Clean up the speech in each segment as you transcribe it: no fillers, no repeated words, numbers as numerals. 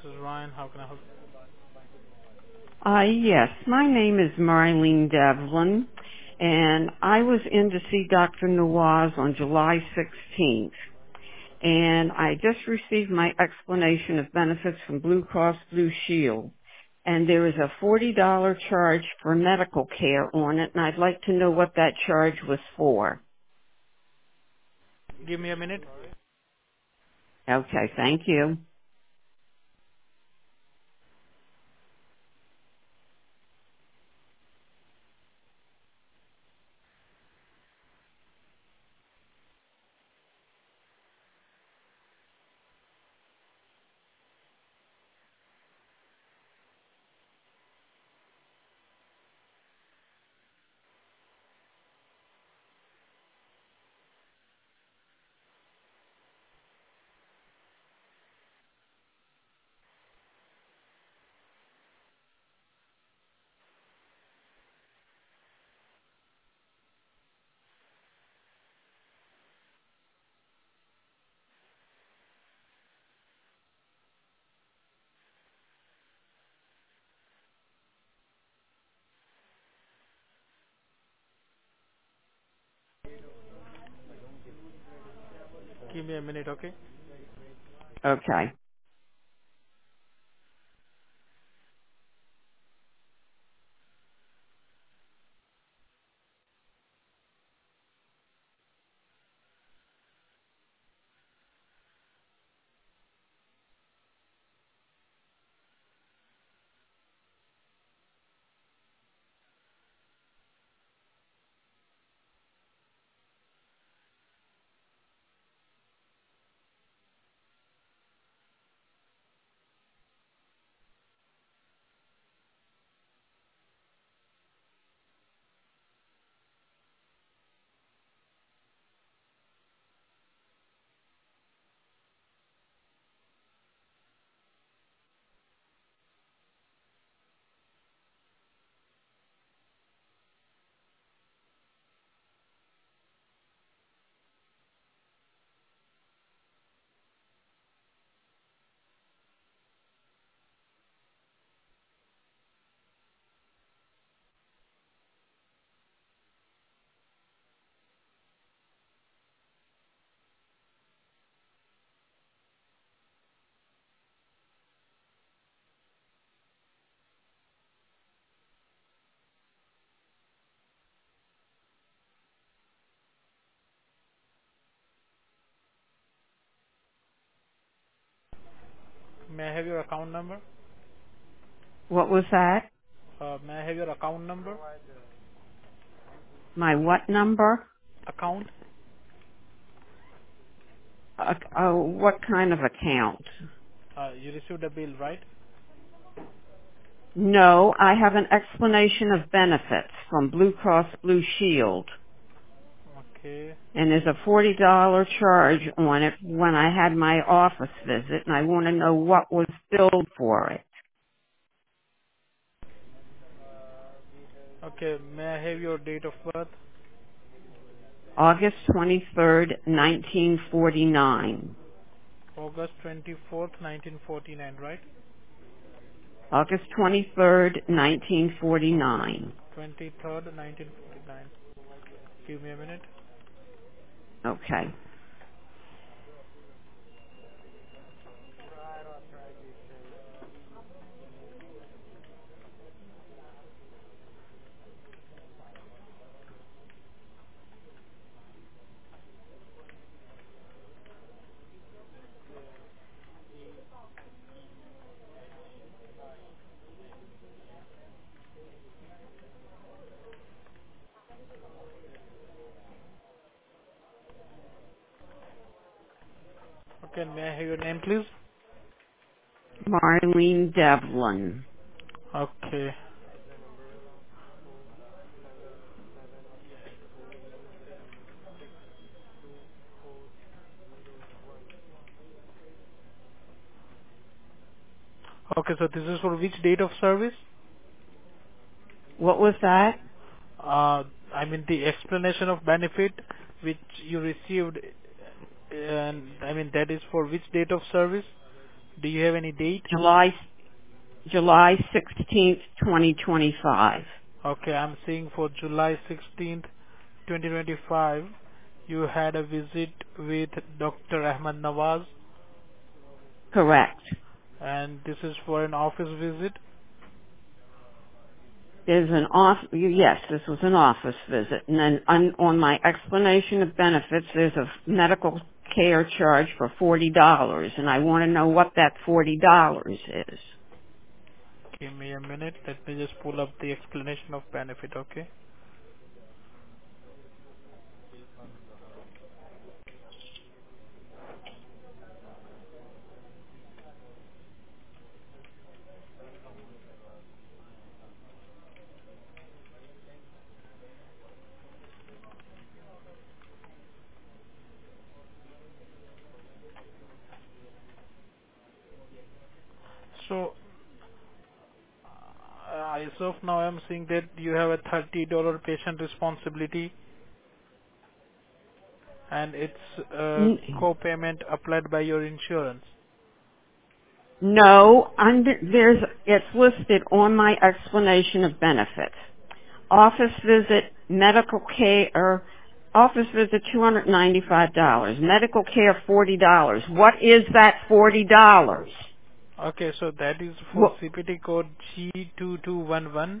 is Ryan. How can I help? Yes, my name is Marlene Devlin, and I was in to see Dr. Nawaz on July 16th, and I just received my explanation of benefits from Blue Cross Blue Shield, and there is a $40 charge for medical care on it, and I'd like to know what that charge was for. Give me a minute. Okay, thank you. Give me a minute, okay? Okay. May I have your account number? What was that? May I have your account number? My what number? Account? What kind of account? You received a bill, right? No, I have an explanation of benefits from Blue Cross Blue Shield, Okay. and there's a $40 charge on it when I had my office visit, and I want to know what was billed for it. Okay. May I have your date of birth? August 23rd, 1949. August 24th, 1949, right? August 23rd, 1949. 23rd, 1949. Give me a minute. Okay. Okay. May I have your name, please? Marlene Devlin. Okay. Okay. So this is for which date of service? What was that? I mean the explanation of benefit which you received, and I mean that is for which date of service? Do you have any date? July 16th, 2025. Okay, I'm seeing for July 16th, 2025, you had a visit with Dr. Ahmed Nawaz, Correct. and this is for an office visit. Yes, this was an office visit. And then on my explanation of benefits, there's a medical care charge for $40, and I want to know what that $40 is. Give me a minute. Let me just pull up the explanation of benefit, okay? So, as of now, I'm seeing that you have a $30 patient responsibility, and it's N- co-payment applied by your insurance. No, it's listed on my explanation of benefits. Office visit, medical care, office visit $295, medical care $40. What is that $40? Okay, so that is for What, CPT code G2211.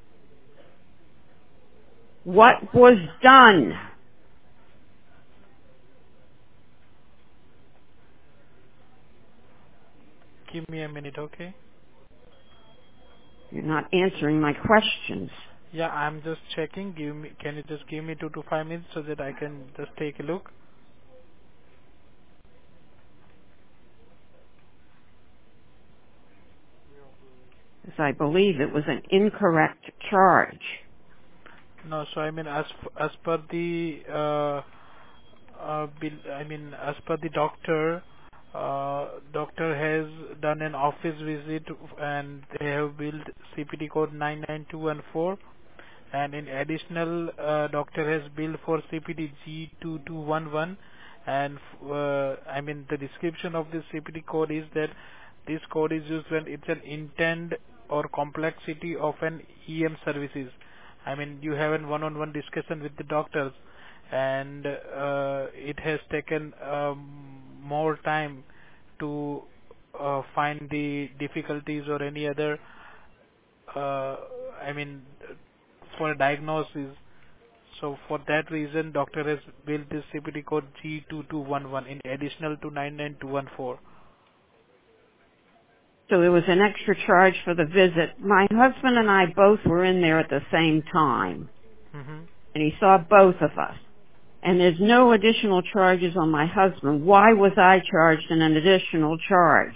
what was done? Give me a minute, okay? You're not answering my questions. Yeah, I'm just checking. Can you just give me 2 to 5 minutes so that I can just take a look? As I believe it was an incorrect charge. No, so I mean, as per the as per the doctor, doctor has done an office visit and they have billed CPT code 99214, and in additional, doctor has billed for CPT G2211, and the description of this CPT code is that this code is used when it's an intent or complexity of an EM services. I mean, you have a one-on-one discussion with the doctors, and it has taken more time to find the difficulties or any other, uh, I mean, for a diagnosis. So for that reason, doctor has built this CPT code G2211 in additional to 99214. So there was an extra charge for the visit. My husband and I both were in there at the same time, hmm and he saw both of us. And there's no additional charges on my husband. Why was I charged an additional charge?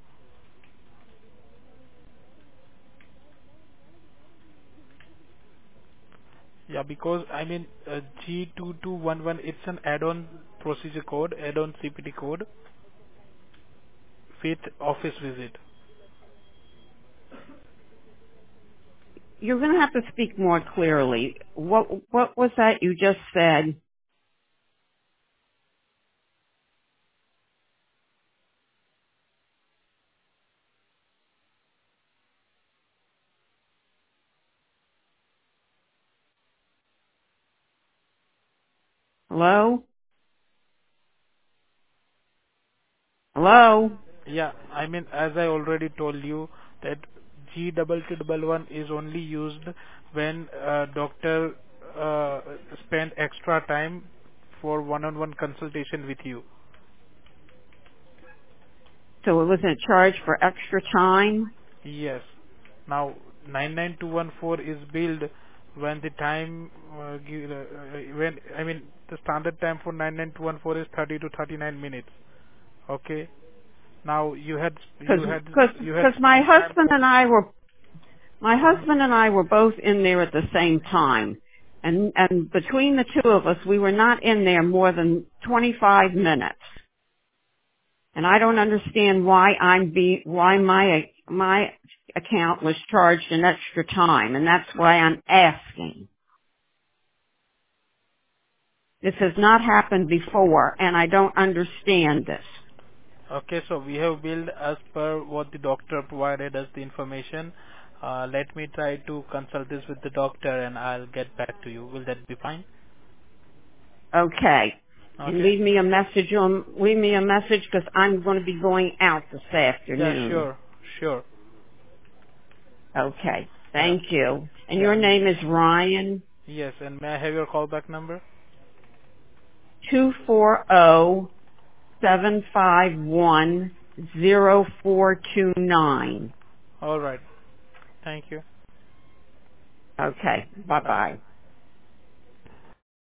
Yeah, because G2211, it's an add-on procedure code, add-on CPT code with office visit. You're going to have to speak more clearly. What was that you just said? Hello? Hello? Yeah, as I already told you that G2211 is only used when doctor spend extra time for one-on-one consultation with you. So it was a charge for extra time? Yes. Now 99214 is billed when the time when the standard time for 99214 is 30 to 39 minutes. Okay. Now you had Because my some time husband for. and I were My Mhm. husband and I were both in there at the same time. And between the two of us, we were not in there more than 25 minutes. And I don't understand why why my account was charged an extra time. And that's why I'm asking. This has not happened before and I don't understand this. Okay, so we have billed as per what the doctor provided us the information. Let me try to consult this with the doctor and I'll get back to you. Will that be fine? Okay. And Okay. leave me a message because I'm going to be going out this Yeah, afternoon. sure. Sure. Okay. Yeah. Thank you. And Yeah. your name is Ryan. Yes, and may I have your callback number? 240-751-0429. All right. Thank you. Okay. Bye Bye. bye.